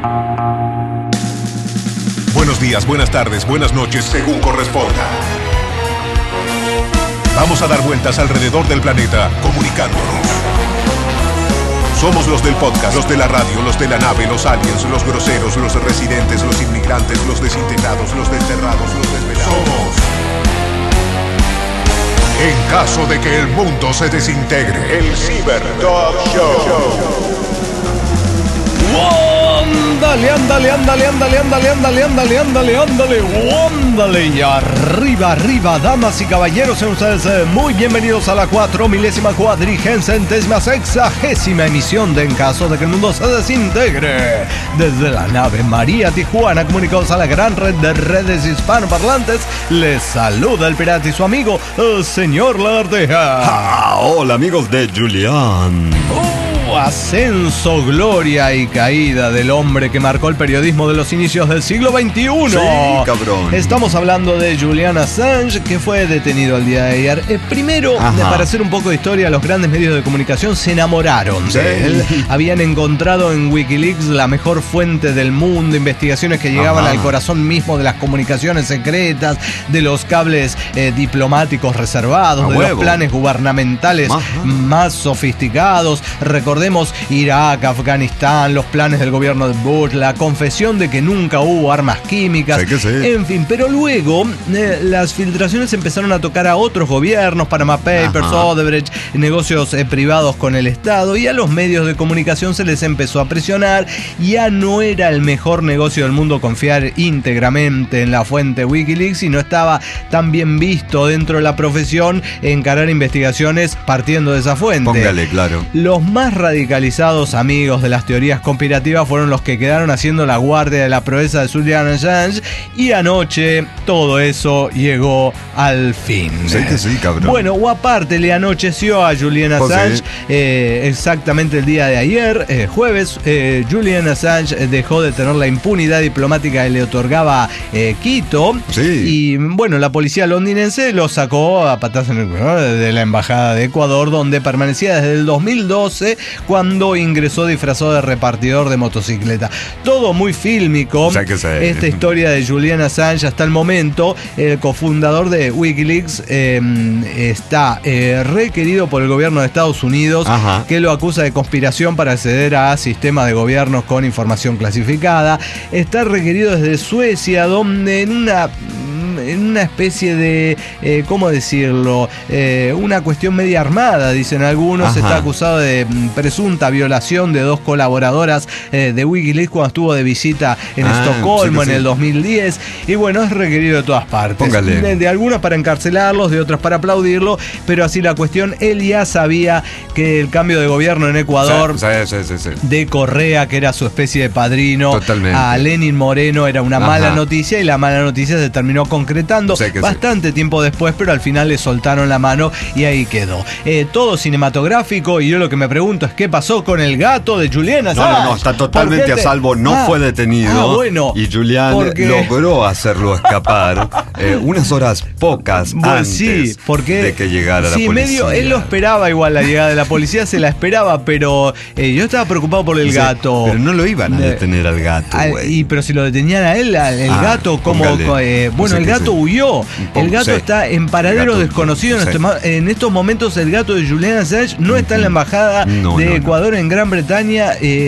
Buenos días, buenas tardes, buenas noches, según corresponda. Vamos a dar vueltas alrededor del planeta, comunicándonos. Somos los del podcast, los de la radio, los de la nave, los aliens, los groseros, los residentes, los inmigrantes, los desintegrados, los desterrados, los desvelados. Somos. En caso de que el mundo se desintegre, el Cyber Dog Show. Ándale, y arriba, damas y caballeros, sean ustedes muy bienvenidos a la 4.460.000ª emisión de En caso de que el mundo se desintegre. Desde la nave María Tijuana, comunicados a la gran red de redes hispanoparlantes, les saluda el pirata y su amigo, el señor Lagartija. Hola amigos de Julián. Ascenso, gloria y caída del hombre que marcó el periodismo de los inicios del siglo XXI. Sí, cabrón. Estamos hablando de Julian Assange, que fue detenido el día de ayer. Primero, para hacer un poco de historia, los grandes medios de comunicación se enamoraron de él. Habían encontrado en Wikileaks la mejor fuente del mundo, investigaciones que llegaban al corazón mismo de las comunicaciones secretas, de los cables diplomáticos reservados, de los planes gubernamentales más sofisticados. Recordemos Irak, Afganistán, los planes del gobierno de Bush, la confesión de que nunca hubo armas químicas, en fin, pero luego las filtraciones empezaron a tocar a otros gobiernos, Panama Papers, Odebrecht, negocios privados con el Estado, y a los medios de comunicación se les empezó a presionar. Ya no era el mejor negocio del mundo confiar íntegramente en la fuente Wikileaks, y no estaba tan bien visto dentro de la profesión encarar investigaciones partiendo de esa fuente. Póngale, claro. Los más radicalizados amigos de las teorías conspirativas fueron los que quedaron haciendo la guardia de la proeza de Julian Assange, y anoche todo eso llegó al fin. Sí que sí, cabrón. Bueno, o aparte le anocheció a Julian Assange exactamente el día de ayer, jueves. Julian Assange dejó de tener la impunidad diplomática que le otorgaba Quito, y bueno, la policía londinense lo sacó a patas en el culo de la embajada de Ecuador, donde permanecía desde el 2012, cuando ingresó disfrazado de repartidor de motocicleta. Todo muy fílmico. Esta historia de Julian Assange hasta el momento. El cofundador de Wikileaks está requerido por el gobierno de Estados Unidos, que lo acusa de conspiración para acceder a sistemas de gobiernos con información clasificada. Está requerido desde Suecia, donde en una especie de, ¿cómo decirlo? Una cuestión media armada, dicen algunos. Está acusado de presunta violación de dos colaboradoras de Wikileaks cuando estuvo de visita en Estocolmo en el 2010. Y bueno, es requerido de todas partes. De algunas para encarcelarlos, de otras para aplaudirlo, pero así la cuestión. Él ya sabía que el cambio de gobierno en Ecuador, de Correa, que era su especie de padrino, a Lenín Moreno, era una mala noticia, y la mala noticia se terminó concretando bastante tiempo después, pero al final le soltaron la mano y ahí quedó. Todo cinematográfico, y yo lo que me pregunto es qué pasó con el gato de Julian Assange. No, está totalmente a salvo, no fue detenido, y Julian logró hacerlo escapar unas horas pocas antes de que llegara la policía. Él lo esperaba igual, la llegada de la policía se la esperaba, pero yo estaba preocupado por el gato. Pero no lo iban a detener al gato, pero si lo detenían a él, el gato, como el gato huyó. El gato está en paradero desconocido. En estos momentos el gato de Julian Assange no está en la embajada de Ecuador en Gran Bretaña.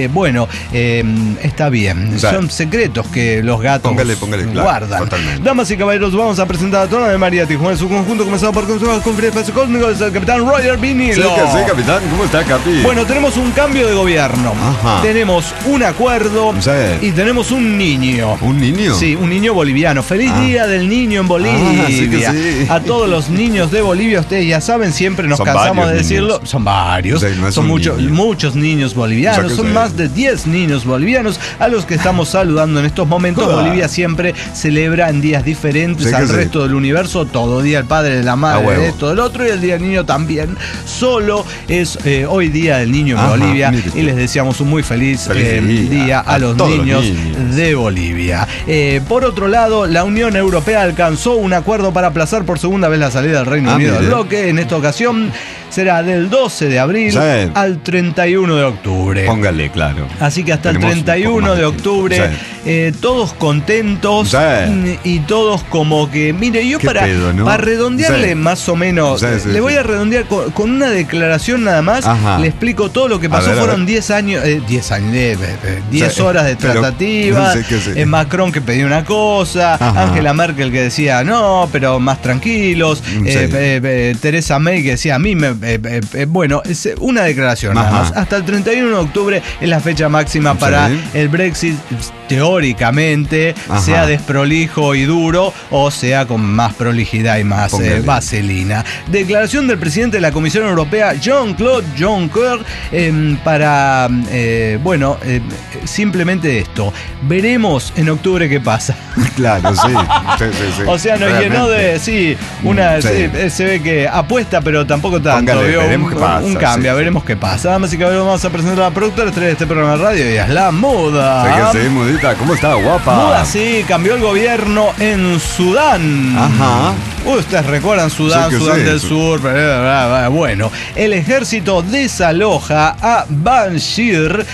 Está bien. Son secretos que los gatos guardan. Totalmente. Damas y caballeros, vamos a presentar a toda la de María Tijuana en su conjunto, comenzado por el Espacio Cósmico, es el capitán Roger Vinilo. Sí, capitán. ¿Cómo está, capi? Bueno, tenemos un cambio de gobierno. Tenemos un acuerdo y tenemos un niño. ¿Un niño? Sí, un niño boliviano. Feliz día del niño en Bolivia. A todos los niños de Bolivia, ustedes ya saben, siempre nos cansamos de decirlo. Son varios. Son muchos niños bolivianos. Son más de 10 niños bolivianos a los que estamos saludando en estos momentos. Bolivia siempre celebra en días diferentes al resto del universo. Todo día el padre, de la madre, de esto, del otro, y el día del niño también. Solo es hoy día del niño en Bolivia, y les deseamos un muy feliz día a los niños de Bolivia. Por otro lado, la Unión Europea alcanzó un acuerdo para aplazar por segunda vez la salida del Reino Unido del bloque. En esta ocasión será del 12 de abril al 31 de octubre. Póngale, claro. Así que hasta el 31 de octubre, todos contentos y todos como que, mire, yo para redondearle más o menos, le voy a redondear con una declaración nada más. Le explico todo lo que pasó. Fueron 10 años, 10 horas de tratativas. Macron que pedía una cosa, Angela Merkel que decía no, pero más tranquilos. Theresa May que decía a mí bueno, es una declaración nada más. Hasta el 31 de octubre es la fecha máxima para el Brexit, teóricamente, sea desprolijo y duro o sea con más prolijidad y más vaselina. Declaración del presidente de la Comisión Europea, Jean-Claude Juncker, para, simplemente esto. Veremos en octubre qué pasa. Claro, sí. O sea, nos llenó de, se ve que apuesta, pero tampoco tanto. Veremos qué pasa. Un cambio, veremos qué pasa. Damas y caballeros, vamos a presentar a la productora estrella de este programa de radio y es la Muda. Sí, Mudita, ¿cómo está, guapa? Muda, sí, cambió el gobierno en Sudán. Ustedes recuerdan Sudán, Sudán del Sur. Bueno, el ejército desaloja a Bashir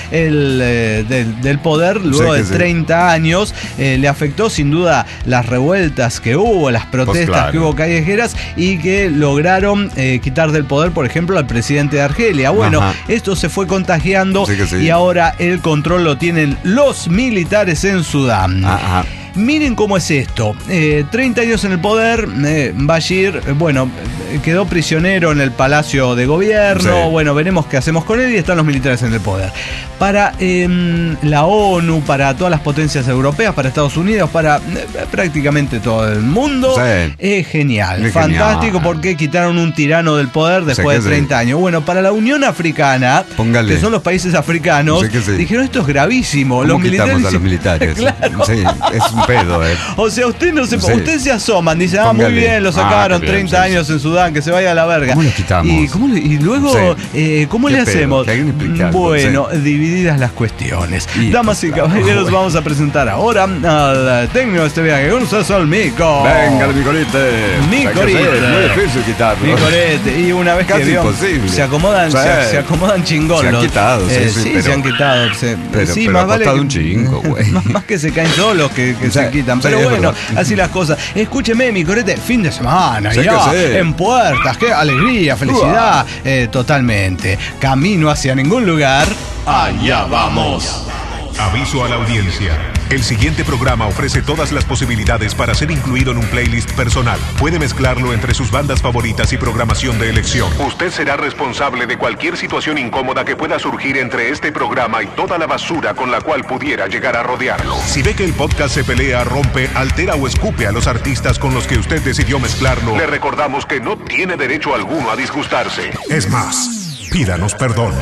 del poder luego de 30 años. Le afectó sin duda las revueltas que hubo, las protestas que hubo callejeras y que lograron quitar del poder, por ejemplo, al presidente de Argelia. Bueno, esto se fue contagiando y ahora el control lo tienen los militares en Sudán. Miren cómo es esto. 30 años en el poder, Bashir, quedó prisionero en el Palacio de Gobierno. Bueno, veremos qué hacemos con él y están los militares en el poder. Para la ONU, para todas las potencias europeas, para Estados Unidos, para prácticamente todo el mundo, es genial. Fantástico porque quitaron un tirano del poder después de 30 años. Bueno, para la Unión Africana, que son los países africanos, dijeron esto es gravísimo. Los militares, a los militares. Claro. Es un pedo, O sea, ustedes se asoman, dicen, muy bien, lo sacaron 30 años en Sudán, que se vaya a la verga. ¿Cómo lo quitamos? Y luego, ¿cómo le hacemos? Bueno, divididas las cuestiones. Damas y caballeros, vamos a presentar ahora al técnico de este viaje, Gonzalo Mico. Venga, el Micorete. Micorete. Muy difícil quitarlo. Micorete. Y una vez casi que imposible. Se acomodan chingón. Se han quitado, se han quitado. Pero más vale un chingo, güey. Más que se caen solos que se quitan. Pero bueno, así las cosas. Escúcheme, Micorete, fin de semana, ya, en puertas, qué alegría, felicidad. Totalmente. Camino hacia ningún lugar. Allá vamos. Aviso a la audiencia. El siguiente programa ofrece todas las posibilidades para ser incluido en un playlist personal. Puede mezclarlo entre sus bandas favoritas y programación de elección. Usted será responsable de cualquier situación incómoda que pueda surgir entre este programa y toda la basura con la cual pudiera llegar a rodearlo. Si ve que el podcast se pelea, rompe, altera o escupe a los artistas con los que usted decidió mezclarlo, le recordamos que no tiene derecho alguno a disgustarse. Es más, pídanos perdón.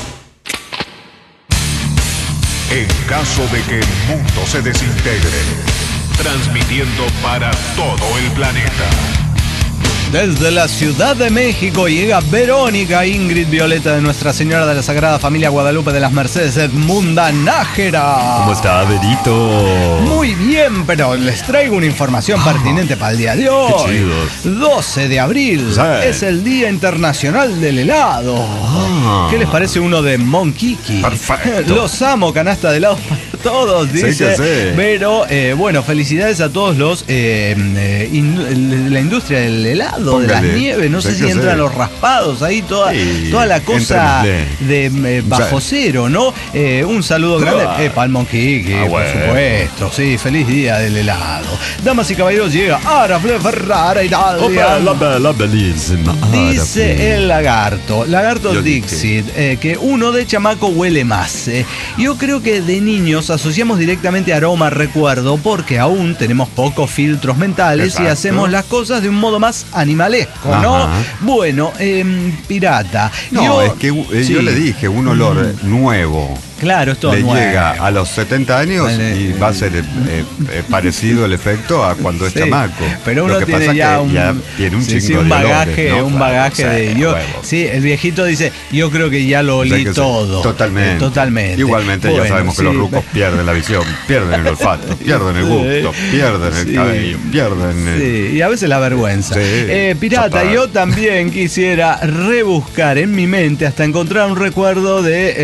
En caso de que el mundo se desintegre, transmitiendo para todo el planeta. Desde la Ciudad de México llega Verónica Ingrid Violeta de Nuestra Señora de la Sagrada Familia Guadalupe de las Mercedes, Edmunda Nájera. ¿Cómo está, Verito? Muy bien, pero les traigo una información pertinente para el día de hoy. Qué chidos. 12 de abril es el Día Internacional del Helado. ¿Qué les parece uno de Monquiqui? Perfecto. Los amo, canasta de helados para todos, dice. Pero, felicidades a todos los la industria del helado. De las nieves, no sé si entran los raspados ahí, toda la cosa de bajo cero, ¿no? Un saludo grande para el Monquiqui, por supuesto, sí, feliz día del helado. Damas y caballeros, llega Arafle Ferrara Italia. La bellísima. Dice el lagarto Dixit, que uno de chamaco huele más. Yo creo que de niños asociamos directamente aroma, recuerdo, porque aún tenemos pocos filtros mentales y hacemos las cosas de un modo más animalesco, ¿no? Bueno, pirata. Es que yo le dije, un olor nuevo. Claro, es todo le nuevo. Llega a los 70 años y va a ser parecido el efecto a cuando es chamaco. Pero uno tiene ya tiene un chingo un de bagaje, olores, ¿no? un bagaje de yo. Sí, el viejito dice, yo creo que ya lo olí todo. Totalmente. Igualmente ya sabemos que los rucos Pierden la visión, pierden el olfato, pierden el gusto, pierden el cabello, pierden y a veces la vergüenza. Pirata, yo también quisiera rebuscar en mi mente hasta encontrar un recuerdo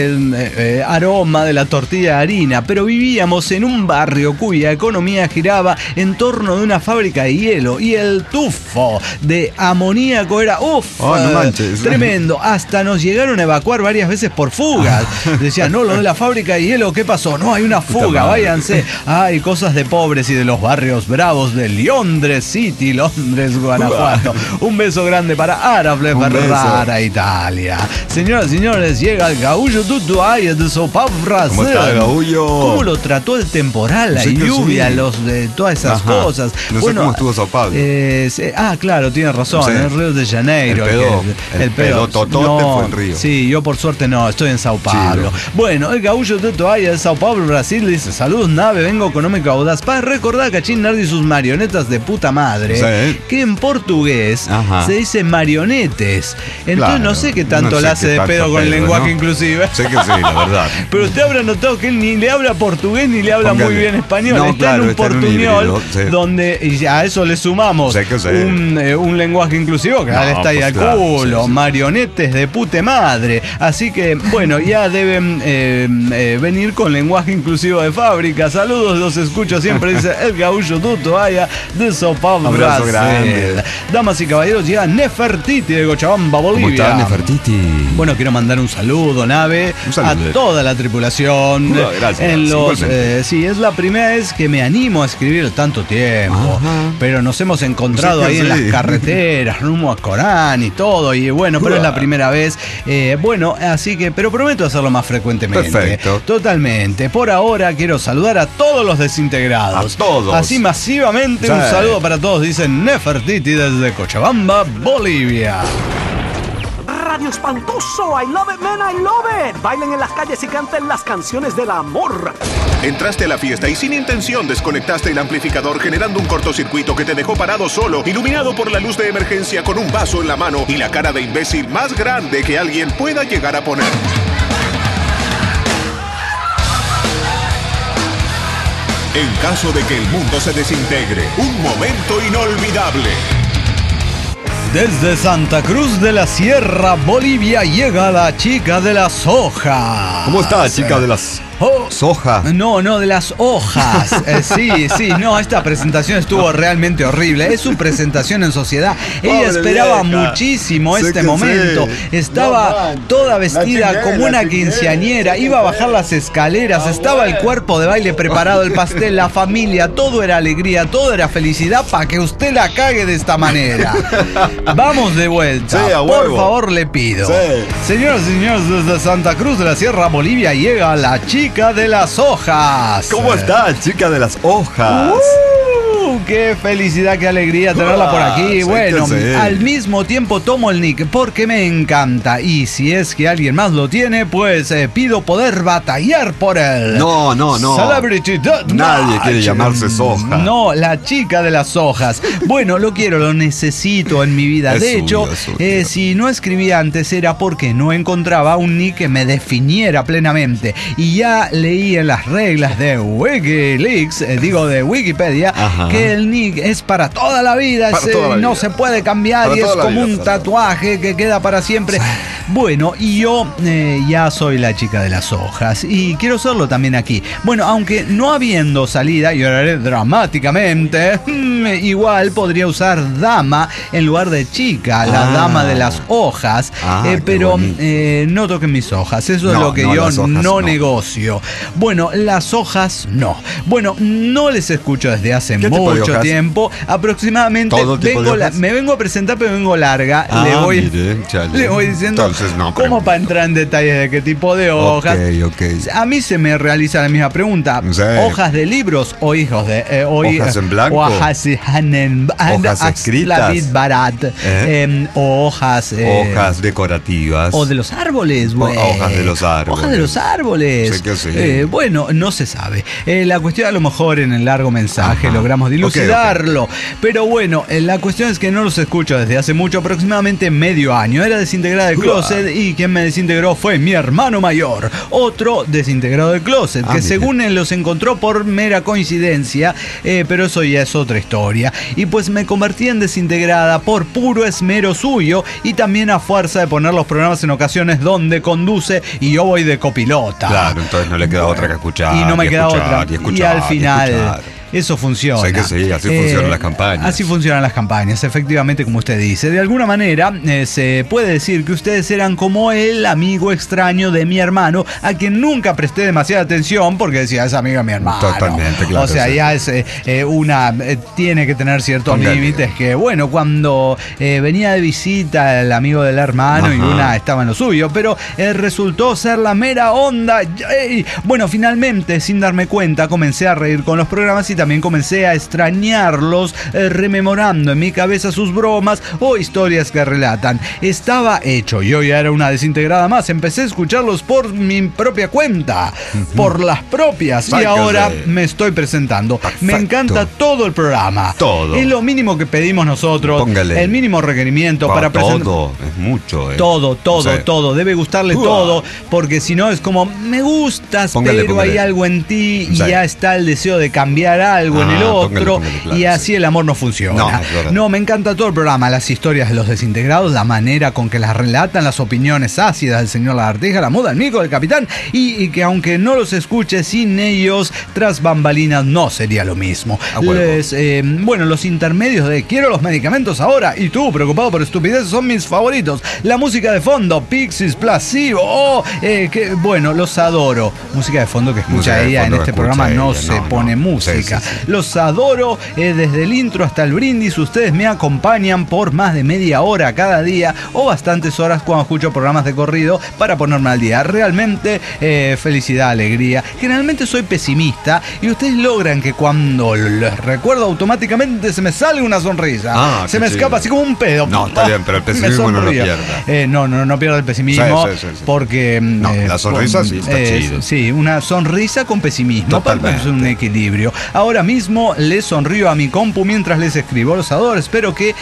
del aroma de la tortilla de harina, pero vivíamos en un barrio cuya economía giraba en torno de una fábrica de hielo y el tufo de amoníaco era no manches, tremendo. Hasta nos llegaron a evacuar varias veces por fugas. Decían, no, lo de la fábrica de hielo, ¿qué pasó? No, hay una fuga, váyanse. Hay cosas de pobres y de los barrios bravos de Londres City, Londres, Guanajuato. Un beso grande para Arable Ferrara, Italia. Señoras y señores, llega el Gaullo Tutuaya de Sao Paulo, Brasil. ¿Cómo está el Gaullo? ¿Cómo lo trató el temporal, la lluvia, todas esas cosas? No sé cómo estuvo Sao Paulo. Claro, tiene razón, en Río de Janeiro. El pedo totote fue en Río. Sí, yo por suerte no, estoy en Sao Paulo. Bueno, el Gaullo de Toalla de Sao Paulo, Brasil, dice: saludos, nave, vengo económico audaz para recordar a Cachín Nardi y sus marionetas de puta madre, que en portugués se dice marionetes. Entonces no sé qué tanto le hace de pedo con el lenguaje inclusive. Sé que sí, la verdad. Pero usted habrá notado que él ni le habla portugués ni le habla muy bien español. Está en un portuñol donde, y a eso le sumamos un lenguaje inclusivo que le está ahí al culo. Marionetes de puta madre. Así que, bueno, ya deben venir con lenguaje inclusivo de fábrica. Saludos, los escucho siempre, dice el Gaullo Tutuaya de Sao Paulo, Brasil. Grande. Damas y caballeros, llega Nefertiti de Cochabamba, Bolivia. ¿Cómo está, Nefertiti? Bueno, quiero mandar un saludo, nave, a toda la tripulación. Gracias. Sí, es la primera vez que me animo a escribir tanto tiempo. Pero nos hemos encontrado ahí en las carreteras, rumbo a Corán y todo. Y bueno, pero es la primera vez. Así que, pero prometo hacerlo más frecuentemente. Perfecto. Totalmente. Por ahora quiero saludar a todos los desintegrados. A todos. Así masivamente, un saludo para todos, dicen Nefertiti desde Cochabamba, Bolivia. Radio Espantoso, I love it, man, I love it. Bailen en las calles y canten las canciones del amor. Entraste a la fiesta y sin intención desconectaste el amplificador, generando un cortocircuito que te dejó parado solo, iluminado por la luz de emergencia, con un vaso en la mano y la cara de imbécil más grande que alguien pueda llegar a poner. En caso de que el mundo se desintegre, un momento inolvidable. Desde Santa Cruz de la Sierra, Bolivia, llega la chica de las hojas. ¿Cómo está, chica de las soja? No, de las hojas. Sí, no, esta presentación estuvo realmente horrible. Es su presentación en sociedad. Ella esperaba muchísimo este momento. Estaba toda vestida como una quinceañera. Iba a bajar las escaleras. Estaba el cuerpo de baile preparado, el pastel, la familia. Todo era alegría, todo era felicidad para que usted la cague de esta manera. Vamos de vuelta. Por favor, le pido. Señoras y señores, desde Santa Cruz de la Sierra, Bolivia, llega la chica de las hojas. ¿Cómo está, chica de las hojas? Qué felicidad, qué alegría tenerla por aquí. Bueno, al mismo tiempo tomo el nick porque me encanta. Y si es que alguien más lo tiene, pues pido poder batallar por él. No. Celebrity Nadie quiere llamarse Soja. No, la chica de las hojas. Bueno, lo quiero, lo necesito en mi vida. De hecho, si no escribía antes era porque no encontraba un nick que me definiera plenamente. Y ya leí en las reglas de Wikileaks, de Wikipedia, que el nick es para toda la vida, no se puede cambiar para y es como un tatuaje que queda para siempre. Bueno, y yo ya soy la chica de las hojas y quiero serlo también aquí. Bueno, aunque no habiendo salida, y oraré dramáticamente, igual podría usar dama en lugar de chica, la dama de las hojas, pero no toquen mis hojas, eso es lo que yo no negocio. Bueno, las hojas no. Bueno, no les escucho desde hace mucho tiempo, aproximadamente me vengo a presentar, pero vengo larga. Le voy diciendo. Entonces, ¿cómo para entrar en detalles de qué tipo de hojas? A mí se me realiza la misma pregunta. ¿Hojas de libros o hijos de hojas en blanco? Hojas escritas. O hojas decorativas. O de los árboles, güey. Hojas de los árboles. Hojas de los árboles. Sé que sí. Bueno, no se sabe. La cuestión, a lo mejor en el largo mensaje logramos dilucidarlo. Pero bueno, la cuestión es que no los escucho desde hace mucho, aproximadamente medio año. Era desintegrada del closet. closet y quien me desintegró fue mi hermano mayor, otro desintegrado del closet, que según él los encontró por mera coincidencia, pero eso ya es otra historia. Y pues me convertí en desintegrada por puro esmero suyo y también a fuerza de poner los programas en ocasiones donde conduce y yo voy de copilota. Claro, entonces no le queda otra que escuchar. Y no me queda otra. Y al final... Eso funciona. Sé que sí, así funcionan las campañas. Así funcionan las campañas, efectivamente, como usted dice. De alguna manera, se puede decir que ustedes eran como el amigo extraño de mi hermano, a quien nunca presté demasiada atención porque decía, es amigo de mi hermano. Totalmente, claro. O sea, sí. Ya es tiene que tener ciertos límites que, bueno, cuando venía de visita el amigo del hermano y una estaba en lo suyo, pero resultó ser la mera onda. Bueno, finalmente, sin darme cuenta, comencé a reír con los programas y también comencé a extrañarlos, rememorando en mi cabeza sus bromas o historias que relatan. Estaba hecho, yo ya era una desintegrada más. Empecé a escucharlos por mi propia cuenta, por las propias, y ahora me estoy presentando. Perfecto. Me encanta todo el programa. Todo. Es lo mínimo que pedimos nosotros. Póngale. El mínimo requerimiento para presentar. Todo, es mucho. Todo. Debe gustarle todo, porque si no es como, me gustas, pero hay algo en ti y ya está el deseo de cambiar algo en el otro, claro, y así el amor no funciona. No, me encanta todo el programa, las historias de los desintegrados, la manera con que las relatan, las opiniones ácidas del señor Lagartija, la moda del mico del capitán, y que aunque no los escuche sin ellos, tras bambalinas no sería lo mismo. Bueno, los intermedios de quiero los medicamentos ahora y tú, preocupado por estupideces, son mis favoritos. La música de fondo, Pixies, Placebo, bueno, los adoro. Música de fondo que escucha ella en este programa, no se pone música. Sí. Los adoro, desde el intro hasta el brindis. Ustedes me acompañan por más de media hora cada día o bastantes horas cuando escucho programas de corrido para ponerme al día. Realmente felicidad, alegría. Generalmente soy pesimista y ustedes logran que cuando les recuerdo automáticamente se me sale una sonrisa. Se me escapa así como un pedo. No, está bien, pero el pesimismo no lo pierda. No pierda el pesimismo. Sí. Porque la sonrisa sí está chido. Sí, una sonrisa con pesimismo. Totalmente. Es un equilibrio. Ahora mismo les sonrío a mi compu mientras les escribo. Los adoro. Espero que,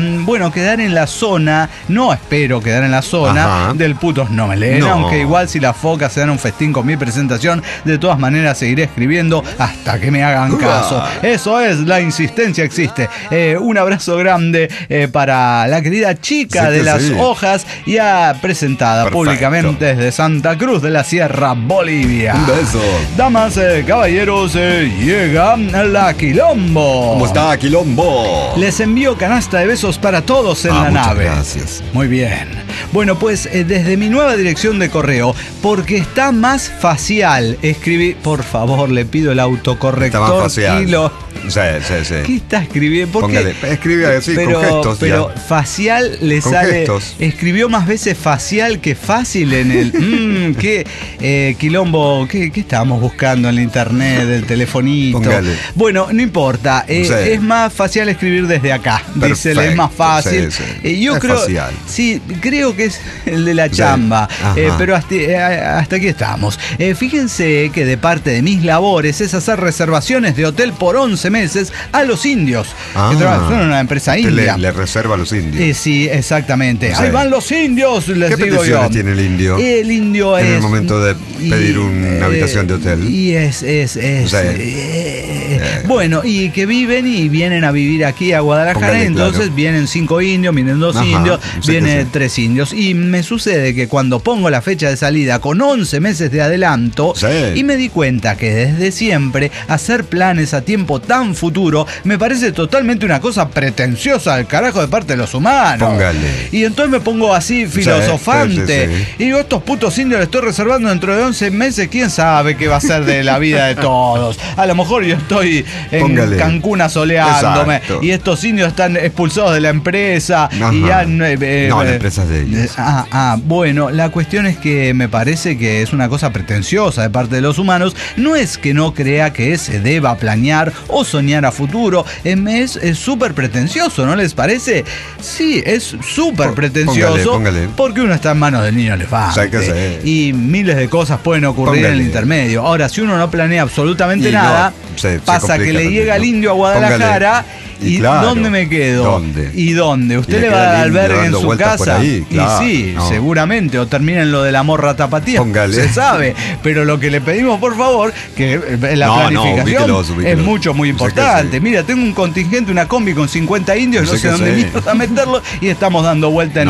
quedar en la zona. No espero quedar en la zona del putos no me leen. Aunque igual si las focas se dan un festín con mi presentación, de todas maneras seguiré escribiendo hasta que me hagan caso. Eso es, la insistencia existe. Un abrazo grande para la querida chica de las hojas, ya presentada públicamente desde Santa Cruz de la Sierra, Bolivia. Un beso. Damas, caballeros, llega la Quilombo. ¿Cómo está, Quilombo? Les envío canasta de besos para todos en la nave. Gracias. Muy bien. Bueno, pues desde mi nueva dirección de correo, porque está más facial, escribí, por favor, le pido el autocorrector. Está más facial. Sí. ¿Qué está escribiendo? Póngale, escribe así, con gestos. Pero ya. Facial le con sale. Gestos. Escribió más veces facial que fácil en el. ¿Qué Quilombo? ¿Qué estábamos buscando en la internet, del telefonito? Póngale. Bueno, no importa. Es más facial escribir desde acá. Dice, es más fácil. Yo creo. Facial. Sí, creo que es el de la chamba. Pero hasta aquí estamos. Fíjense que de parte de mis labores es hacer reservaciones de hotel por 11 meses a los indios, que trabajan en una empresa india. Le reserva a los indios. Sí, exactamente. Ahí van los indios, les digo yo. ¿Qué tiene el indio? El indio en el momento de pedir una habitación de hotel. Y bueno, y que vienen a vivir aquí a Guadalajara. Póngale, entonces claro. Vienen 5 indios, vienen 2 indios, vienen 3 indios. Y me sucede que cuando pongo la fecha de salida con 11 meses de adelanto, y me di cuenta que desde siempre hacer planes a tiempo tan futuro me parece totalmente una cosa pretenciosa al carajo de parte de los humanos. Póngale. Y entonces me pongo así filosofante. Y digo, estos putos indios les estoy reservando dentro de 11 meses, quién sabe qué va a ser de la vida de todos. A lo mejor yo estoy en Cancún asoleándome. Exacto. Y estos indios están expulsados de la empresa. Y ya no, la empresa es de ellos. Bueno, la cuestión es que me parece que es una cosa pretenciosa de parte de los humanos. No es que no crea que se deba planear o soñar a futuro, es súper pretencioso, ¿no les parece? Sí, es súper pretencioso. Póngale. Porque uno está en manos del niño elefante. Y miles de cosas pueden ocurrir en el intermedio. Ahora, si uno no planea absolutamente nada, pasa que le llega el indio a Guadalajara ¿Y claro, dónde me quedo? ¿Dónde? ¿Y dónde? ¿Usted le va a dar albergue en su casa? Ahí, claro, y sí, no, seguramente. O termina en lo de la morra tapatía. Póngale. Se sabe. Pero lo que le pedimos, por favor, que la planificación ubíquelos. Es mucho, muy importante. Mira, tengo un contingente, una combi con 50 indios, no sé dónde mierda meterlo, y estamos dando vuelta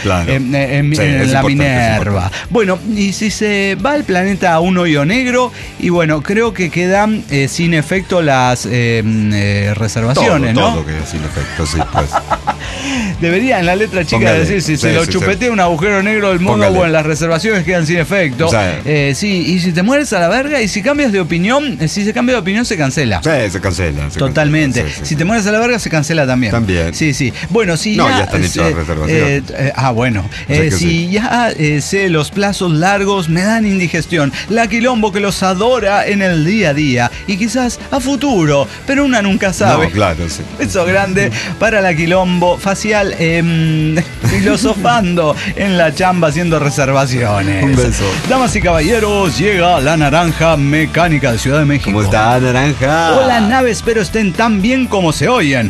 en la Minerva. Bueno, y si se va el planeta a un hoyo negro, y bueno, creo que quedan sin efecto las reservaciones, ¿no? Todo queda sin efecto, sí, pues. Debería en la letra chica decir, si se lo chupetea un agujero negro del mundo, bueno, las reservaciones quedan sin efecto. Sí, y si te mueres a la verga, y si cambias de opinión, si se cambia de opinión se cancela. Sí, se cancela. Totalmente. Si te mueres a la verga se cancela también. Sí. Bueno, si ya están hechas las reservaciones. Bueno. Si ya sé los plazos largos me dan indigestión. La Quilombo que los adora en el día a día y quizás a futuro, pero una nunca sabe. No, claro, sí. Beso grande para la Quilombo facial, filosofando en la chamba haciendo reservaciones. Un beso. Damas y caballeros, llega la Naranja Mecánica de Ciudad de México. ¿Cómo está, Naranja? Hola, naves, espero estén tan bien como se oyen.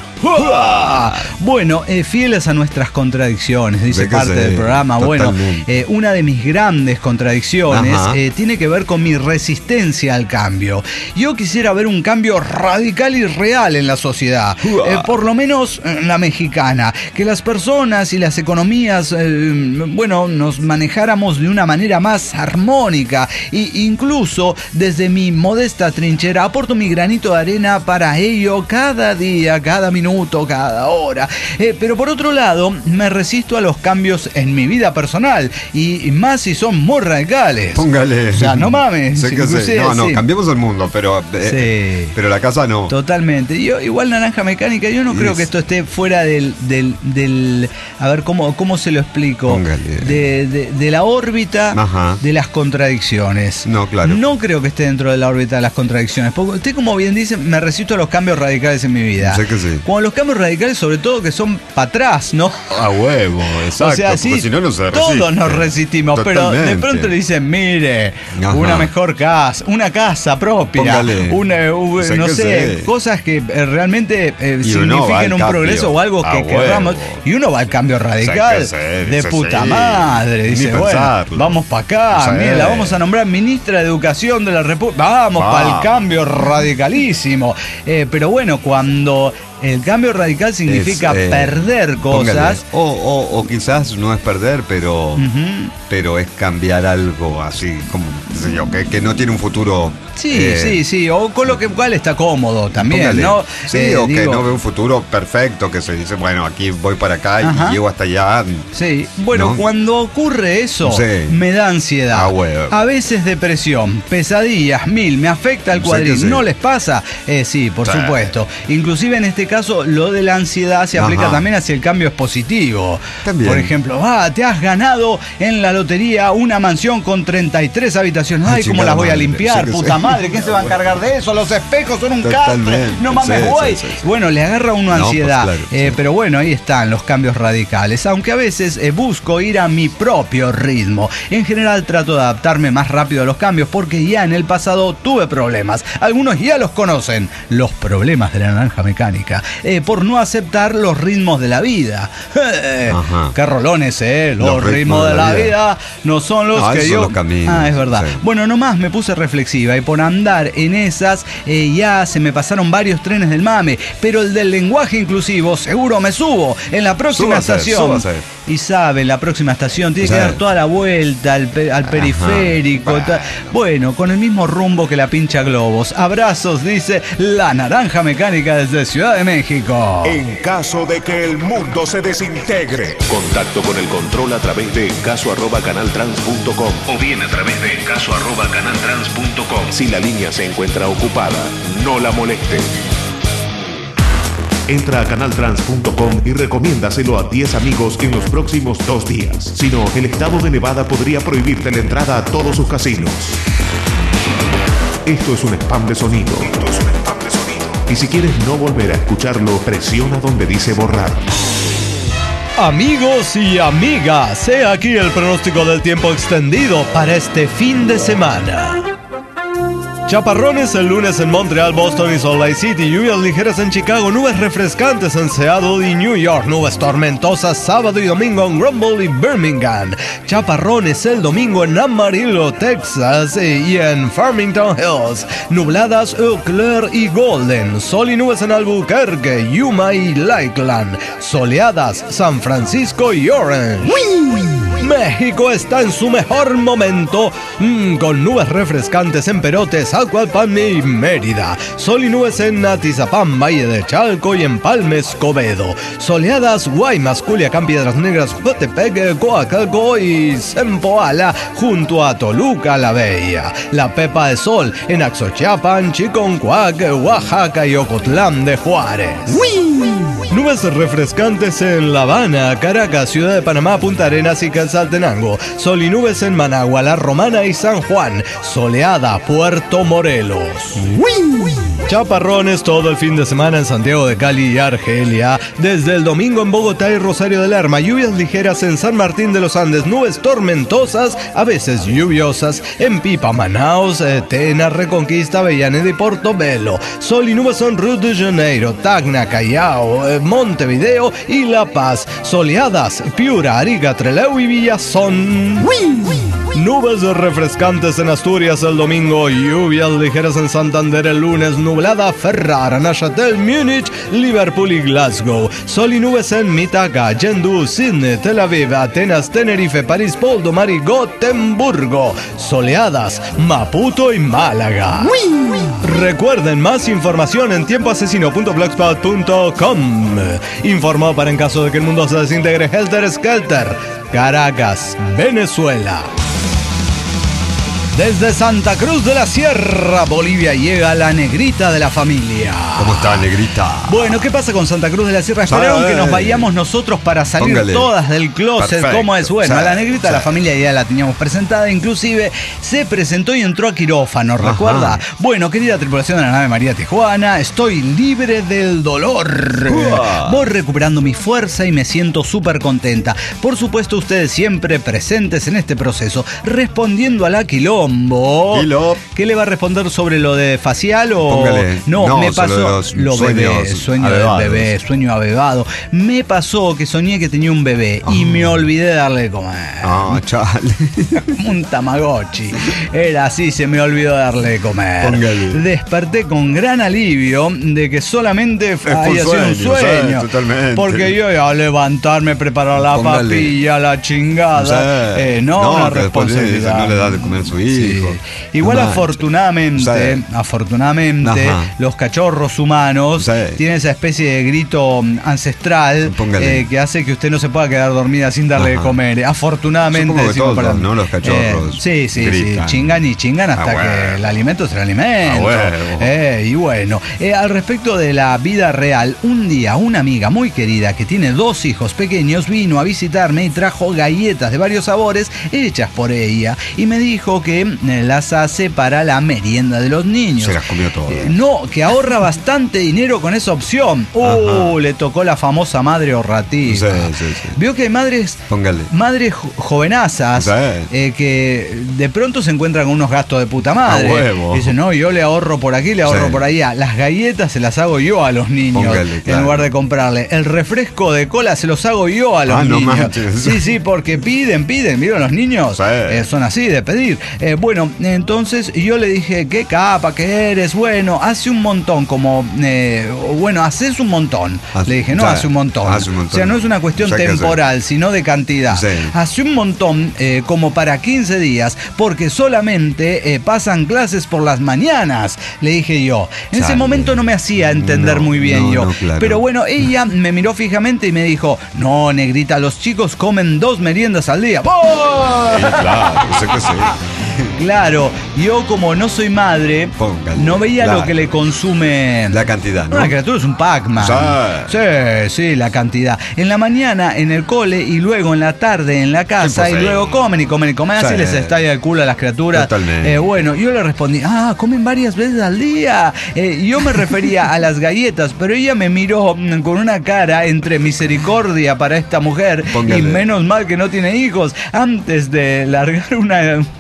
Bueno, fieles a nuestras contradicciones, dice parte del programa. Totalmente. Bueno, una de mis grandes contradicciones tiene que ver con mi resistencia al cambio. Yo quisiera ver un cambio radical y real en la sociedad, por lo menos en la mexicana, que las personas y las economías, nos manejáramos de una manera más armónica, e incluso desde mi modesta trinchera aporto mi granito de arena para ello cada día, cada minuto, cada hora. Pero por otro lado, me resisto a los cambios en mi vida personal, y más si son muy radicales. Póngale. O sea, no mames. Cambiemos el mundo, pero la casa no. Totalmente. Yo, igual Naranja Mecánica, yo no creo que esto esté fuera del a ver, ¿cómo se lo explico? De la órbita de las contradicciones. No, claro. No creo que esté dentro de la órbita de las contradicciones. Porque usted, como bien dice, me resisto a los cambios radicales en mi vida. Sé que sí. Cuando los cambios radicales, sobre todo, que son para atrás, ¿no? A huevo, exacto. O sea, sí, si no se resiste. Todos nos resistimos. Totalmente. Pero de pronto le dicen, mire, una mejor casa, una casa propia. Cosas que realmente signifiquen un progreso o algo que querramos. Y uno va al cambio radical de puta madre. Dice, vamos para acá. Mire, la vamos a nombrar ministra de Educación de la República. Vamos para el cambio radicalísimo. Pero bueno, cuando el cambio radical significa perder cosas. O quizás no es perder, pero es cambiar algo así, como que no tiene un futuro. Sí. O con lo cual está cómodo también, ¿no? Sí, que no ve un futuro perfecto, que se dice, bueno, aquí voy para acá y llego hasta allá. Sí, bueno, cuando ocurre eso, me da ansiedad. A veces depresión, pesadillas, me afecta el cuadril. ¿No les pasa? Sí, por supuesto. Inclusive en este caso, lo de la ansiedad se aplica también hacia el cambio positivo. También. Por ejemplo, te has ganado en la lotería una mansión con 33 habitaciones. Ay, ¿cómo las voy a limpiar? Puta madre, ¿quién se va a encargar de eso? Los espejos son un café. No mames, güey. Bueno, le agarra a uno ansiedad. Pues claro, pero bueno, ahí están los cambios radicales. Aunque a veces busco ir a mi propio ritmo. En general trato de adaptarme más rápido a los cambios porque ya en el pasado tuve problemas. Algunos ya los conocen. Los problemas de la Naranja Mecánica. Por no aceptar los ritmos de la vida. Qué rolones, los ritmos de la vida no son los que yo... Es verdad. Sí. Bueno, nomás me puse reflexiva y por andar en esas ya se me pasaron varios trenes del mame, pero el del lenguaje inclusivo seguro me subo en la próxima estación. Y sabe, en la próxima estación tiene que dar toda la vuelta al periférico. Bueno, con el mismo rumbo que la pincha globos. Abrazos, dice la Naranja Mecánica desde Ciudad de México. En caso de que el mundo se desintegre, contacto con el control a través de encaso@canaltrans.com o bien a través de encaso@canaltrans.com. Si la línea se encuentra ocupada, no la moleste. Entra a canaltrans.com y recomiéndaselo a 10 amigos en los próximos 2 días. Si no, el estado de Nevada podría prohibirte la entrada a todos sus casinos. Esto es un spam de sonido. Y si quieres no volver a escucharlo, presiona donde dice borrar. Amigos y amigas, he aquí el pronóstico del tiempo extendido para este fin de semana. Chaparrones el lunes en Montreal, Boston y Salt Lake City. Lluvias ligeras en Chicago. Nubes refrescantes en Seattle y New York. Nubes tormentosas sábado y domingo en Grumble y Birmingham. Chaparrones el domingo en Amarillo, Texas y en Farmington Hills. Nubladas Eau Claire y Golden. Sol y nubes en Albuquerque, Yuma y Lakeland. Soleadas San Francisco y Orange. México está en su mejor momento, con nubes refrescantes en Perotes, Acualpan y Mérida. Sol y nubes en Atizapán, Valle de Chalco y Empalme, Escobedo. Soleadas Guaymas, Culiacán, Piedras Negras, Jotepec, Coacalco y Zempoala, junto a Toluca la Bella. La Pepa de Sol en Axochiapan, Chiconcuac, Oaxaca y Ocotlán de Juárez. Nubes refrescantes en La Habana, Caracas, Ciudad de Panamá, Punta Arenas y Quetzaltenango. Sol y nubes en Managua, La Romana y San Juan. Soleada Puerto Morelos. Chaparrones todo el fin de semana en Santiago de Cali y Argelia. Desde el domingo en Bogotá y Rosario de Lerma. Lluvias ligeras en San Martín de los Andes. Nubes tormentosas, a veces lluviosas, en Pipa, Manaus, Tena, Reconquista, Avellaneda y Portobelo. Sol y nubes en Río de Janeiro, Tacna, Callao, Montevideo y La Paz. Soleadas, Piura, Arica, Trelew y Villazón. Nubes refrescantes en Asturias el domingo, lluvias ligeras en Santander el lunes, nublada Ferrara, Neuchâtel, Múnich, Liverpool y Glasgow. Sol y nubes en Mitaca, Yendú, Sydney, Tel Aviv, Atenas, Tenerife, París, Poldomar y Gotemburgo. Soleadas, Maputo y Málaga. Recuerden más información en tiempoasesino.blogspot.com. Informó para en caso de que el mundo se desintegre Helter Skelter, Caracas, Venezuela. Desde Santa Cruz de la Sierra, Bolivia, llega la negrita de la familia. ¿Cómo está, negrita? Bueno, ¿qué pasa con Santa Cruz de la Sierra? Esperaron que nos vayamos nosotros para salir todas del closet. Perfecto. ¿Cómo es? Bueno, a la negrita de la familia ya la teníamos presentada. Inclusive se presentó y entró a quirófano, ¿recuerda? Bueno, querida tripulación de la nave María Tijuana, estoy libre del dolor. Voy recuperando mi fuerza y me siento súper contenta. Por supuesto, ustedes siempre presentes en este proceso, respondiendo a la quilombo. ¿Qué le va a responder sobre lo de facial o...? Póngale. No, me pasó lo bebé, sueño del bebé, sueño avevado. Me pasó que soñé que tenía un bebé y me olvidé de darle de comer. Chale. Como un tamagotchi. Era así, se me olvidó darle de comer. Póngale. Desperté con gran alivio de que solamente había sido un sueño. Totalmente. Porque yo iba a levantarme, preparar la papilla, la chingada. Una responsabilidad. No le da de comer a su hijo. Sí. Igual afortunadamente, los cachorros humanos tienen esa especie de grito ancestral que hace que usted no se pueda quedar dormida sin darle de comer. Afortunadamente, decimos todos, ¿no? Los cachorros. Sí, chingan y chingan hasta que el alimento es el alimento. Y bueno, al respecto de la vida real, un día una amiga muy querida que tiene 2 hijos pequeños vino a visitarme y trajo galletas de varios sabores hechas por ella y me dijo que las hace para la merienda de los niños. Se las comió todas. No, que ahorra bastante dinero con esa opción. Le tocó la famosa madre ahorrativa. Sí. Vio que hay madres jovenazas que de pronto se encuentran con unos gastos de puta madre. Dicen, no, yo le ahorro por aquí, le ahorro por allá. Las galletas se las hago yo a los niños en lugar de comprarle. El refresco de cola se los hago yo a los niños. Sí, porque piden. ¿Vieron los niños? Son así de pedir. Bueno, entonces yo le dije, qué capa que eres, bueno, hace un montón, haces un montón. Le dije, no, hace un montón. O sea, no es una cuestión temporal, sino de cantidad. Hace un montón, como para 15 días, porque solamente pasan clases por las mañanas, le dije yo. En ese momento no me hacía entender muy bien yo. Claro. Pero bueno, ella me miró fijamente y me dijo, no, negrita, los chicos comen 2 meriendas al día. Claro, sé que sí. Claro, yo como no soy madre, no veía lo que le consume la cantidad, ¿no? Una criatura es un Pac-Man. Sí, la cantidad. En la mañana en el cole y luego en la tarde en la casa y luego comen, así les estalla el culo a las criaturas. Totalmente. Bueno, yo le respondí, comen varias veces al día. Yo me refería a las galletas, pero ella me miró con una cara entre misericordia para esta mujer y menos mal que no tiene hijos, antes de largar una gran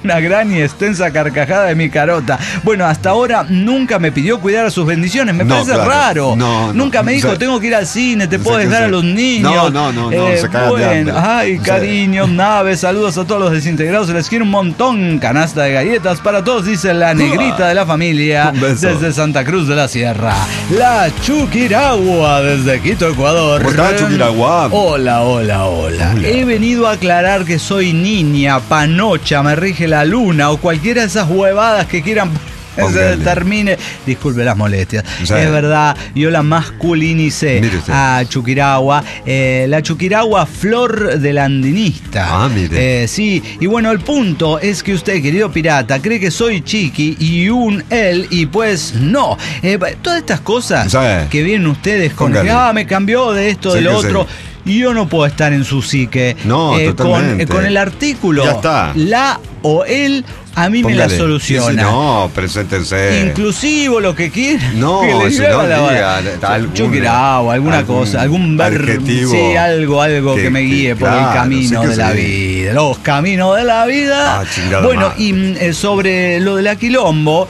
gran y extensa carcajada de mi carota. Bueno, hasta ahora nunca me pidió cuidar a sus bendiciones. Me parece raro. Nunca me dijo, tengo que ir al cine, te puedo dejar a los niños. No, se cagan de hambre. Ay, cariño, naves, saludos a todos los desintegrados. Les quiero un montón. Canasta de galletas para todos, dice la negrita de la familia desde Santa Cruz de la Sierra. La Chuquiragua desde Quito, Ecuador. ¿Cómo está, Chuquiragua? Hola. He venido a aclarar que soy niña, panocha, me rige la luna o cualquiera de esas huevadas que quieran se determine. Disculpe las molestias. Es verdad, yo la masculinicé a Chuquiragua. La Chuquiragua flor del andinista. Mire. Sí, y bueno, el punto es que usted, querido pirata, cree que soy chiqui y un él, y pues no. Todas estas cosas que vienen ustedes con que me cambió de esto, de lo otro. Y yo no puedo estar en su psique. No, totalmente. Con el artículo, ya está. La o él, a mí me la soluciona. No, preséntense. Inclusivo, lo que quieran. No, que le Chuquiragua, alguna cosa, algún adjetivo. Sí, algo que me guíe por el camino de la vida. Los caminos de la vida. Bueno, y sobre lo de la Quilombo,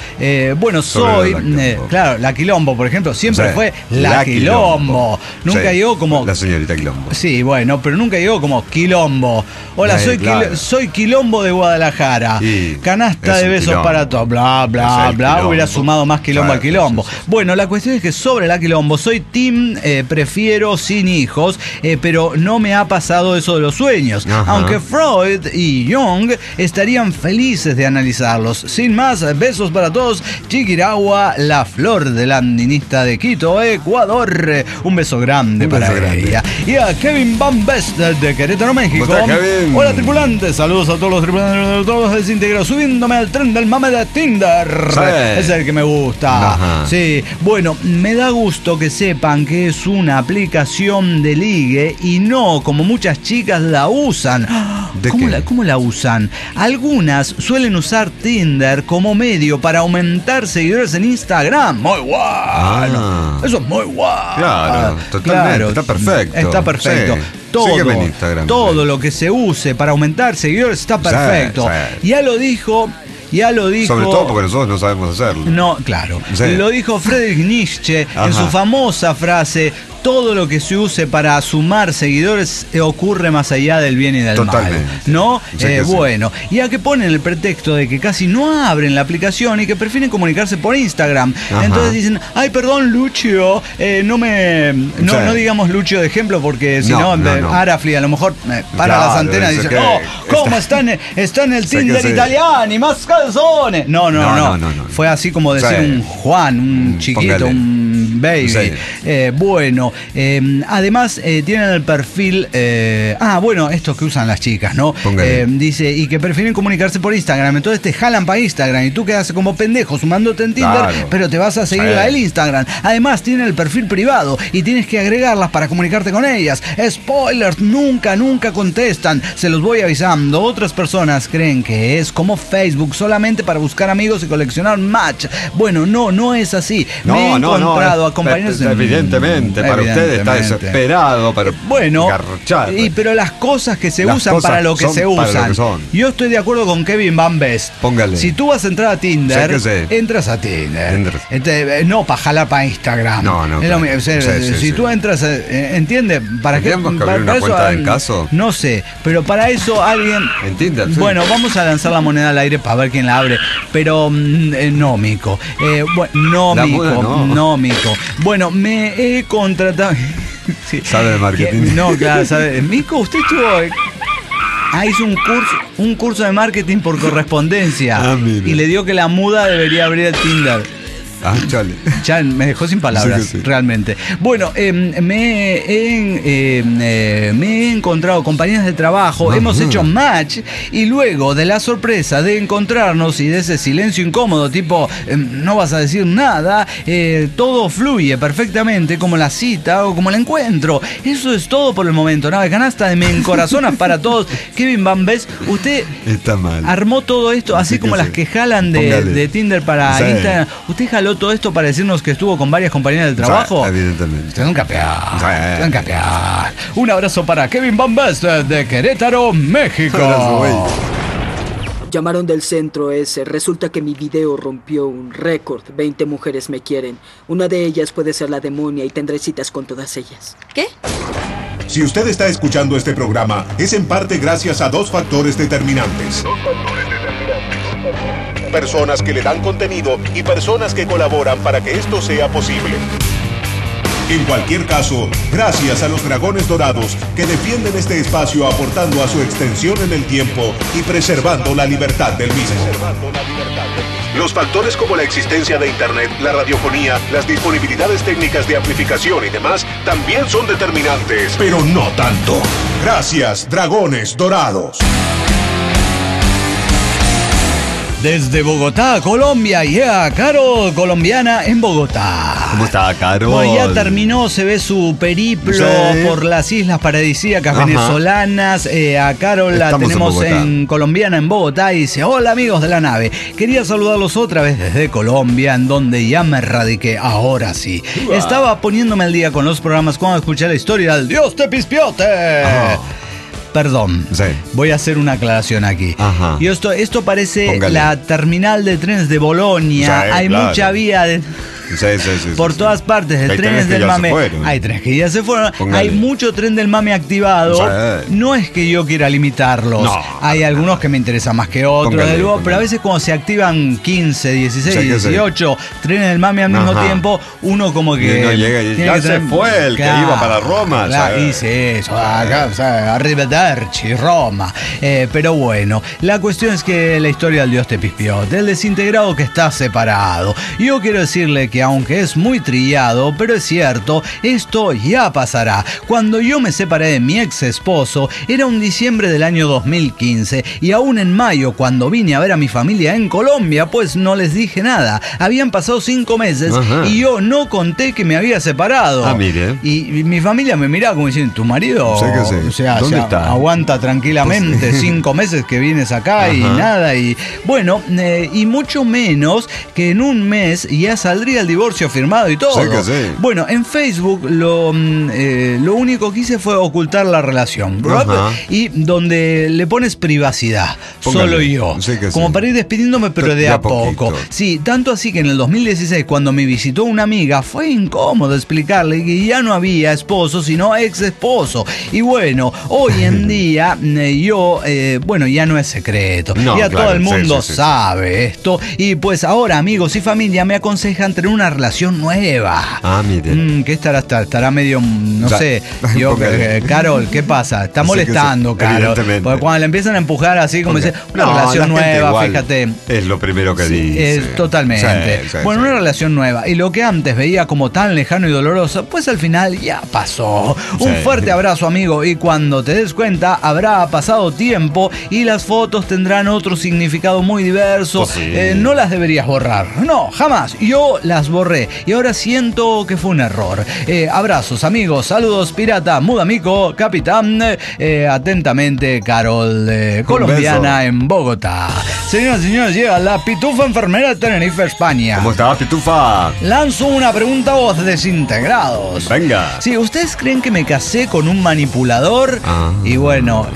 claro, la Quilombo, por ejemplo, siempre fue la Quilombo. Nunca llegó como la señorita Quilombo. Sí, bueno, pero nunca llegó como Quilombo. Hola, soy Quilombo de Guadalajara. Canasta de besos para todos. Bla. Hubiera sumado más Quilombo al Quilombo. Bueno, la cuestión es que sobre la Quilombo soy team, prefiero sin hijos, pero no me ha pasado eso de los sueños. Aunque Freud y Jung estarían felices de analizarlos. Sin más, besos para todos. Chiquiragua, la flor del andinista de Quito, Ecuador. Un beso grande para ella. Y a Kevin Van Best de Querétaro, México. Hola, tripulantes. Saludos a todos los tripulantes, todos los desintegrados. Subiéndome al tren del mame de Tinder. Es el que me gusta. Sí. Bueno, me da gusto que sepan que es una aplicación de ligue y no como muchas chicas la usan. ¿Cómo la usan? Algunas suelen usar Tinder como medio para aumentar seguidores en Instagram. Muy guay. Eso es muy guay. Claro, totalmente. Está perfecto. Está perfecto. Sí. Todo lo que se use para aumentar seguidores está perfecto. Ya lo dijo. Sobre todo porque nosotros no sabemos hacerlo. No, claro. Lo dijo Friedrich Nietzsche en su famosa frase: todo lo que se use para sumar seguidores ocurre más allá del bien y del mal. ¿No? Bueno, y a que ponen el pretexto de que casi no abren la aplicación y que prefieren comunicarse por Instagram. Entonces dicen, ay, perdón, Lucio, no digamos Lucio de ejemplo porque si no, Arafli a lo mejor para las antenas y dice, ¿cómo está en el Tinder italiano y más calzones? No. Fue así como decir un Juan, un chiquito, un baby. Bueno, además tienen el perfil estos que usan las chicas, ¿no? Dice, y que prefieren comunicarse por Instagram, entonces te jalan para Instagram y tú quedas como pendejo sumándote en Tinder, pero te vas a seguir a el Instagram. Además tienen el perfil privado y tienes que agregarlas para comunicarte con ellas. Spoilers, nunca contestan, se los voy avisando. Otras personas creen que es como Facebook, solamente para buscar amigos y coleccionar match. Bueno, no es así. Me he encontrado a compañeros evidentemente, para usted está desesperado, pero garchar. Pero las cosas que se usan para lo que se usan. Yo estoy de acuerdo con Kevin Van Best. Póngale. Si tú vas a entrar a Tinder, entras a Tinder. No para jalar para Instagram. No. Si tú entras, ¿entiende? ¿Para qué? ¿Tenemos que abrir una cuenta en caso? No sé, pero para eso alguien... En Tinder, Bueno, vamos a lanzar la moneda al aire para ver quién la abre. Pero no, Mico. No, Mico. Bueno, me he contratado... ¿Sabe de marketing? Claro, sabe. Mico, usted hizo un curso de marketing por correspondencia. Y le dio que la muda debería abrir el Tinder. Chale. Ya me dejó sin palabras, realmente. Bueno, me he encontrado compañeras de trabajo, hemos hecho match y luego de la sorpresa de encontrarnos y de ese silencio incómodo, tipo, no vas a decir nada, todo fluye perfectamente como la cita o como el encuentro. Eso es todo por el momento. Nave canasta de Me Encorazonas para todos. Kevin Van Best, usted está mal. Armó todo esto, así como las que jalan de Tinder para Instagram. Usted jaló todo esto para decirnos que estuvo con varias compañeras del trabajo. Evidentemente. Un campeón. Un abrazo para Kevin Van Best de Querétaro, México. llamaron del centro ese. Resulta que mi video rompió un récord. 20 mujeres me quieren. Una de ellas puede ser la demonia y tendré citas con todas ellas. ¿Qué? Si usted está escuchando este programa, es en parte gracias a dos factores determinantes. Personas que le dan contenido y personas que colaboran para que esto sea posible. En cualquier caso, gracias a los Dragones Dorados que defienden este espacio aportando a su extensión en el tiempo y preservando la libertad del mismo. Los factores como la existencia de Internet, la radiofonía, las disponibilidades técnicas de amplificación y demás también son determinantes, pero no tanto. Gracias, Dragones Dorados. Desde Bogotá, Colombia, Carol, colombiana en Bogotá. ¿Cómo está, Carol? Bueno, ya terminó, se ve su periplo por las islas paradisíacas venezolanas. A Carol la tenemos en colombiana en Bogotá y dice: hola amigos de la nave, quería saludarlos otra vez desde Colombia, en donde ya me radiqué, ahora sí. Estaba poniéndome al día con los programas cuando escuché la historia del Dios te pispiote. Perdón, voy a hacer una aclaración aquí. Ajá. Y esto parece la terminal de trenes de Bolonia. Hay mucha vía de... por todas partes de trenes del mame. Hay trenes que ya se fueron. Hay mucho tren del mame activado. No es que yo quiera limitarlos. No, hay algunos que me interesan más que otros, de luego, pero a veces cuando se activan 15, 16, 18 trenes del mame al mismo tiempo, uno como que no llega y ya se fue el que iba para Roma. Dice eso, arrivederci, Roma. Pero bueno, la cuestión es que la historia del Dios te pispió, del desintegrado que está separado. Yo quiero decirle que aunque es muy trillado, pero es cierto, esto ya pasará. Cuando yo me separé de mi ex esposo, era un diciembre del año 2015, y aún en mayo, cuando vine a ver a mi familia en Colombia, pues no les dije nada. Habían pasado 5 meses y yo no conté que me había separado. Mire. Y mi familia me miraba como diciendo: ¿tu marido? O sea, ¿dónde está? Aguanta tranquilamente 5 meses que vienes acá y nada. Y bueno, y mucho menos que en un mes ya saldría el divorcio firmado y todo. Bueno, en Facebook lo único que hice fue ocultar la relación. Y donde le pones privacidad, solo yo. Como para ir despidiéndome, pero de a poco. Sí, tanto así que en el 2016, cuando me visitó una amiga, fue incómodo explicarle que ya no había esposo, sino ex esposo. Y bueno, hoy en día yo, ya no es secreto. Ya todo el mundo sabe esto. Y pues ahora amigos y familia me aconsejan tener una relación nueva. Mire. ¿Qué estará medio, no sé? Yo, Carol, ¿qué pasa? Está molestando, Carol. Porque cuando le empiezan a empujar así, como dice, una relación nueva, fíjate. Es lo primero que dice. Totalmente. Una relación nueva. Y lo que antes veía como tan lejano y doloroso, pues al final ya pasó. Un fuerte abrazo, amigo. Y cuando te des cuenta, habrá pasado tiempo y las fotos tendrán otro significado muy diverso. No las deberías borrar. No, jamás. Yo las borré y ahora siento que fue un error. Abrazos, amigos. Saludos, pirata, mudamico, capitán. Atentamente, Carol, colombiana en Bogotá. Señoras y señores, llega la Pitufa enfermera de Tenerife, España. ¿Cómo está, Pitufa? Lanzo una pregunta a vos, desintegrados. Venga. Sí, ¿ustedes creen que me casé con un manipulador? Y bueno,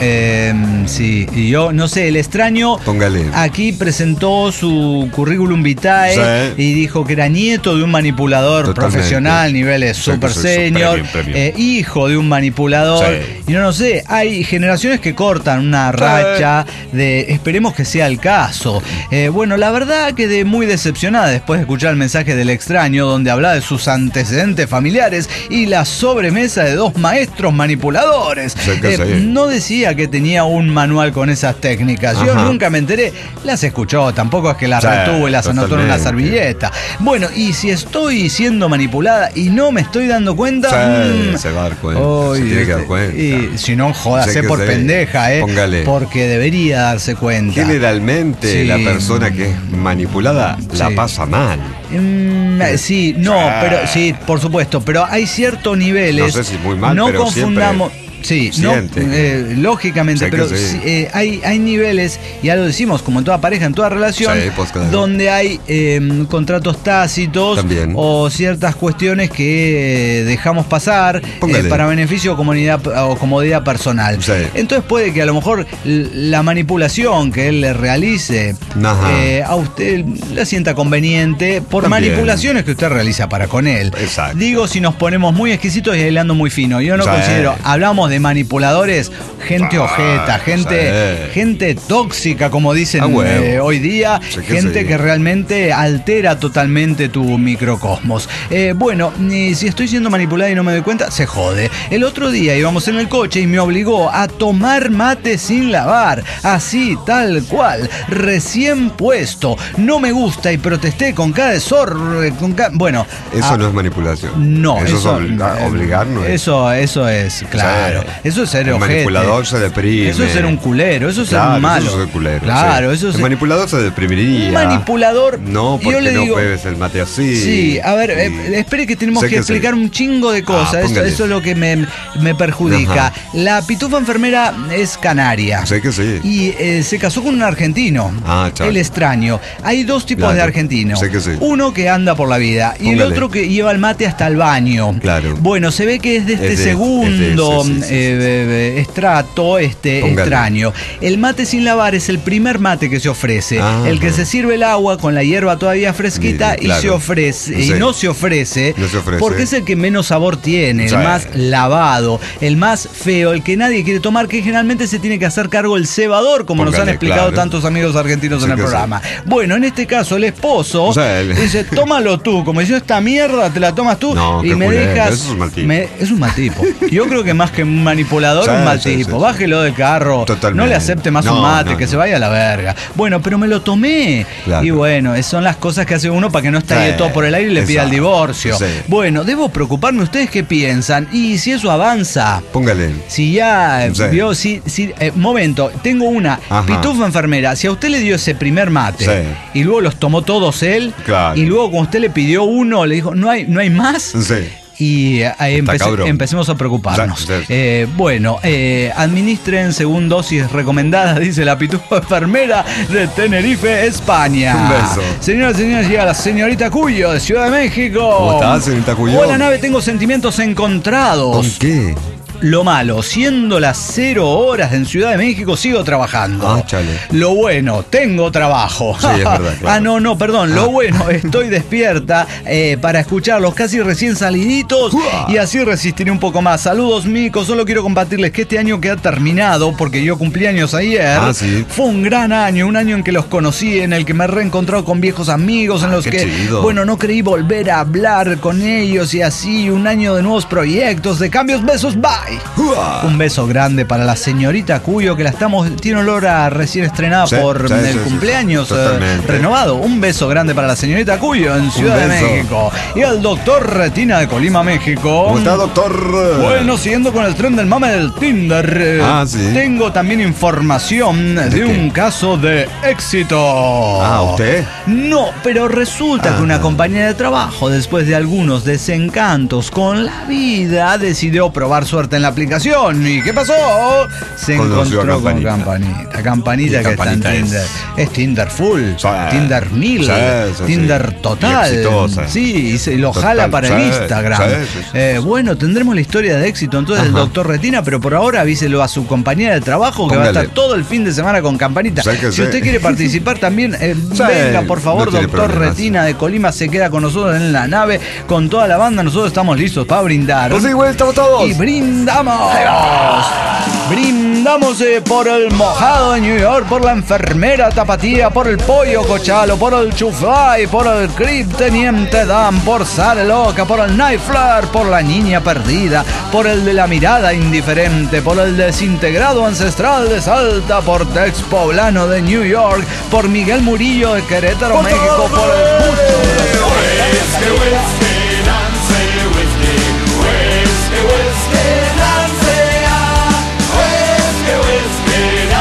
sí, y yo, no sé, el extraño aquí presentó su currículum vitae y dijo que era nieto de un manipulador profesional, niveles super senior, hijo de un manipulador. Y no sé, hay generaciones que cortan una racha de, esperemos que sea el caso. Bueno, la verdad quedé muy decepcionada después de escuchar el mensaje del extraño, donde hablaba de sus antecedentes familiares y la sobremesa de 2 maestros manipuladores. No decía que tenía un manual con esas técnicas. Yo nunca me enteré. Las escuchó, tampoco es que las retuvo y las anotó en una servilleta. Bueno, y si estoy siendo manipulada y no me estoy dando cuenta, se va a dar cuenta. Se tiene que dar cuenta. Y si no, jódase por pendeja, porque debería darse cuenta. Generalmente la persona que es manipulada la pasa mal. Sí, no, pero sí, por supuesto, pero hay ciertos niveles. No sé si muy mal, no pero confundamos. siempre Sí, lógicamente, pero hay niveles, ya lo decimos, como en toda pareja, en toda relación, donde hay contratos tácitos también, o ciertas cuestiones que dejamos pasar para beneficio o comodidad personal. Entonces puede que a lo mejor la manipulación que él le realice a usted la sienta conveniente por manipulaciones que usted realiza para con él. Exacto. Digo, si nos ponemos muy exquisitosos y hilando muy fino, yo no considero, hablamos de manipuladores, gente ojeta, gente tóxica, como dicen hoy día, gente que realmente altera totalmente tu microcosmos. Bueno, si estoy siendo manipulada y no me doy cuenta, se jode. El otro día íbamos en el coche y me obligó a tomar mate sin lavar, así, tal cual, recién puesto. No me gusta y protesté con cada bueno. Eso no es manipulación. No, eso es obligar, ¿no? Eso es, claro. Eso es ser ojete. El manipulador se deprime. Eso es ser un culero, eso es ser malo. Eso es ser culero. Claro, eso es. El manipulador se deprimiría. Un manipulador. No, porque yo le digo, no bebes el mate así. Sí, a ver, espere que tenemos que explicar un chingo de cosas. Eso es lo que me perjudica. La pitufa enfermera es canaria. Sé que sí. Y se casó con un argentino. El extraño. Hay dos tipos de argentinos. Sé que sí. Uno que anda por la vida y el otro que lleva el mate hasta el baño. Claro. Bueno, se ve que es de este segundo estrato extraño. El mate sin lavar es el primer mate que se ofrece. El que se sirve el agua con la hierba todavía fresquita y se ofrece. Y no se ofrece porque es el que menos sabor tiene, el más lavado, el más feo, el que nadie quiere tomar, que generalmente se tiene que hacer cargo el cebador, como nos han explicado tantos amigos argentinos en el programa. Bueno, en este caso el esposo dice, tómalo tú, como diciendo, esta mierda te la tomas tú y me dejas. Eso es un mal tipo. Es un mal tipo. Yo creo que más que un manipulador, un mal tipo. Bájelo del carro, no le acepte más un mate, que se vaya a la verga. Bueno, pero me lo tomé. Y bueno, son las cosas que hace uno para que no estalle todo por el aire y le pida el divorcio. Bueno, debo preocuparme. ¿Ustedes qué piensan? Y si eso avanza, póngale. Si ya vio, momento, tengo una pitufa enfermera. Si a usted le dio ese primer mate y luego los tomó todos él, y luego cuando usted le pidió uno, le dijo, ¿no hay más? Y ahí empecemos a preocuparnos. Bueno, administren según dosis recomendada, dice la pitufa enfermera de Tenerife, España. Un beso. Señoras y señores, llega la señorita Cuyo de Ciudad de México. ¿Cómo estás, señorita Cuyo? Hola, nave, tengo sentimientos encontrados. ¿Con qué? Lo malo, siendo las 0 horas en Ciudad de México, sigo trabajando. Lo bueno, tengo trabajo. Sí, es verdad, claro. Perdón. Lo bueno, estoy despierta para escucharlos casi recién saliditos y así resistiré un poco más. Saludos, Mico. Solo quiero compartirles que este año que ha terminado, porque yo cumplí años ayer, fue un gran año, un año en que los conocí, en el que me he reencontrado con viejos amigos, en los que, no creí volver a hablar con ellos y así, un año de nuevos proyectos, de cambios, besos, bye. Un beso grande para la señorita Cuyo, que tiene olor a recién estrenada por el cumpleaños renovado. Un beso grande para la señorita Cuyo en Ciudad de México. Y al doctor Retina de Colima, México. ¿Cómo está, doctor? Bueno, siguiendo con el tren del mame del Tinder, tengo también información de un caso de éxito. ¿Usted? No, pero resulta que una compañera de trabajo, después de algunos desencantos con la vida, decidió probar suerte en la aplicación. ¿Y qué pasó? Se encontró con Campanita que está en Tinder. Es Tinder Full, Tinder 1000, Tinder Total. Sí, y se lo jala para el Instagram. Bueno, tendremos la historia de éxito entonces del doctor Retina, pero por ahora avíselo a su compañera de trabajo que va a estar todo el fin de semana con Campanita. Si usted quiere participar también, venga, por favor, doctor Retina de Colima se queda con nosotros en la nave, con toda la banda. Nosotros estamos listos para brindar. Pues sí, güey, estamos todos. Y brindamos. Brindamos por el mojado de New York, por la enfermera Tapatía, por el pollo Cochalo, por el Chufly, por el Crip Teniente Dan, por Sale Loca, por el Night Flare, por la niña perdida, por el de la mirada indiferente, por el desintegrado ancestral de Salta, por Tex Poblano de New York, por Miguel Murillo de Querétaro, México, por el mucho.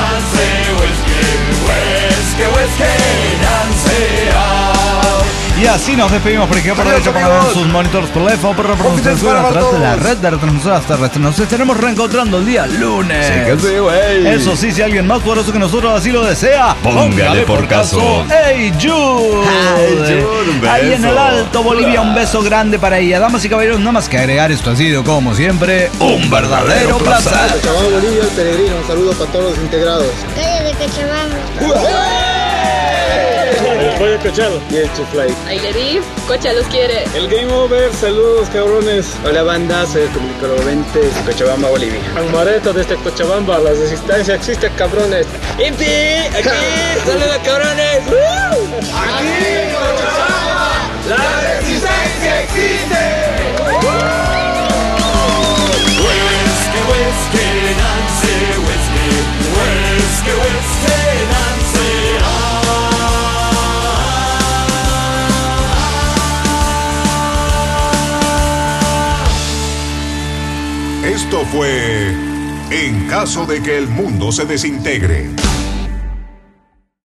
Y así nos despedimos por aquí. Aprovecho para dar sus monitores por teléfono para reproducir a través de la red de retransmisoras terrestres. Nos estaremos reencontrando el día lunes. Sí que sí, güey. Eso sí, si alguien más poderoso que nosotros así lo desea, póngale por caso. ¡Hey Jude! Ahí en el Alto Bolivia, un beso grande para ella. Damas y caballeros, nada más que agregar, esto ha sido como siempre un verdadero placer. Cochabamba, Bolivia, el peregrino. Un saludo para todos los integrados. Calle de Cochabamba. Voy a Cochalo y el Chuflay. Ailerí, Cocha los quiere. El Game Over, saludos cabrones. Hola banda, soy el comunicador 20 de Cochabamba, Bolivia. Almareto desde Cochabamba, la resistencia existe cabrones. ¡Impi! ¡Aquí! ¡Saludos cabrones! ¡Aquí en Cochabamba! ¡La resistencia existe! Esto fue En caso de que el mundo se desintegre.